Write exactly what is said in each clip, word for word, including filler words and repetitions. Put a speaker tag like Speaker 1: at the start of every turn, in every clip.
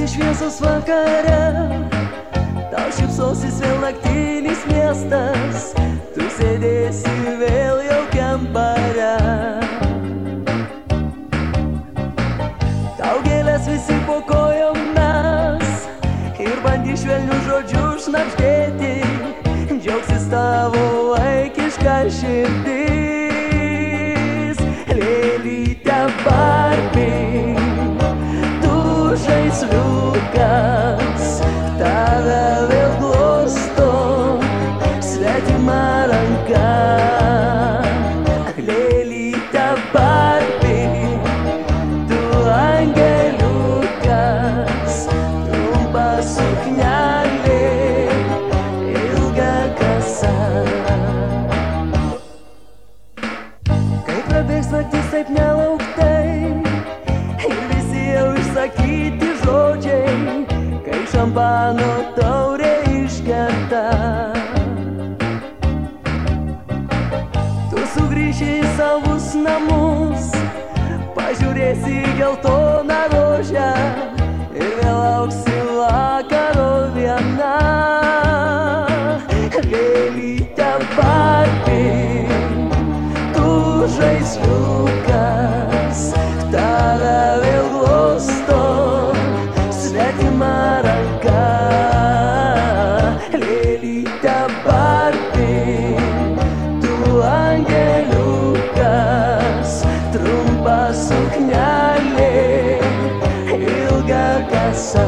Speaker 1: šviesos vakare, tau šypsosis vėl naktinis miestas, tu sėdėsi vėl jaukiam bare. Tau gėlės visi po kojom mes ir bandys švelnių žodžių šnabždėti, džiaugsis tavo vaikiška širdis. Lėlyte Barbie, tu žaisliukas, tave vėl glosto svetima ranka. Lėlyte Barbie, tu angeliukas, trumpa suknelė, ilga kasa. Kai prabėgs naktis taip nelauktai ir visi jau išsakyti žodžiai, kai šampano taurė išgerta, tu sugrįši į savus namus, pažiūrėsi į geltoną rožę ir vėl lauksi vakaro viena. Lėlyte Barbie, tu žaisliukas, tave vėl glosto svetima ranka. Lėlyte Barbie, tu angeliukas, trumpa suknelė, ilga kasa.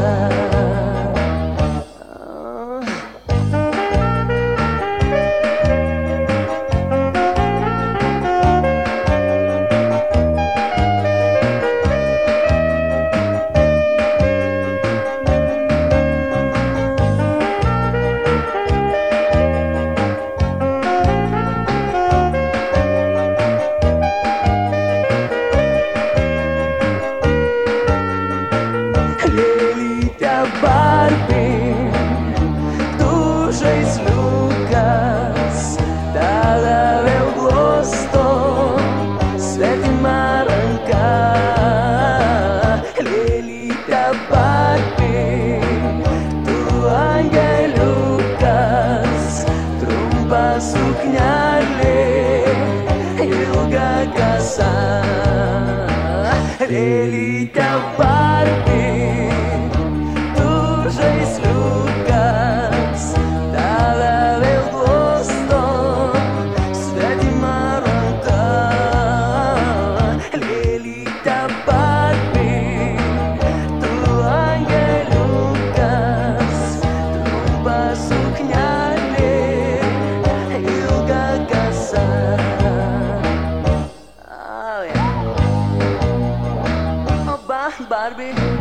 Speaker 1: Lėlyte Barbie, tu žaisliukas, tave vėl glosto svetima ranka. Lėlyte Barbie, tu angeliukas, trumpa suknelė, ilga kasa. Lėlyte Barbie, žaisliukas, tave vėl glosto svetima ranka. Lėlyte Barbie, tu angeliukas, trumpa suknelė, ilga kasa. Oh, yeah. Oh, Barbie.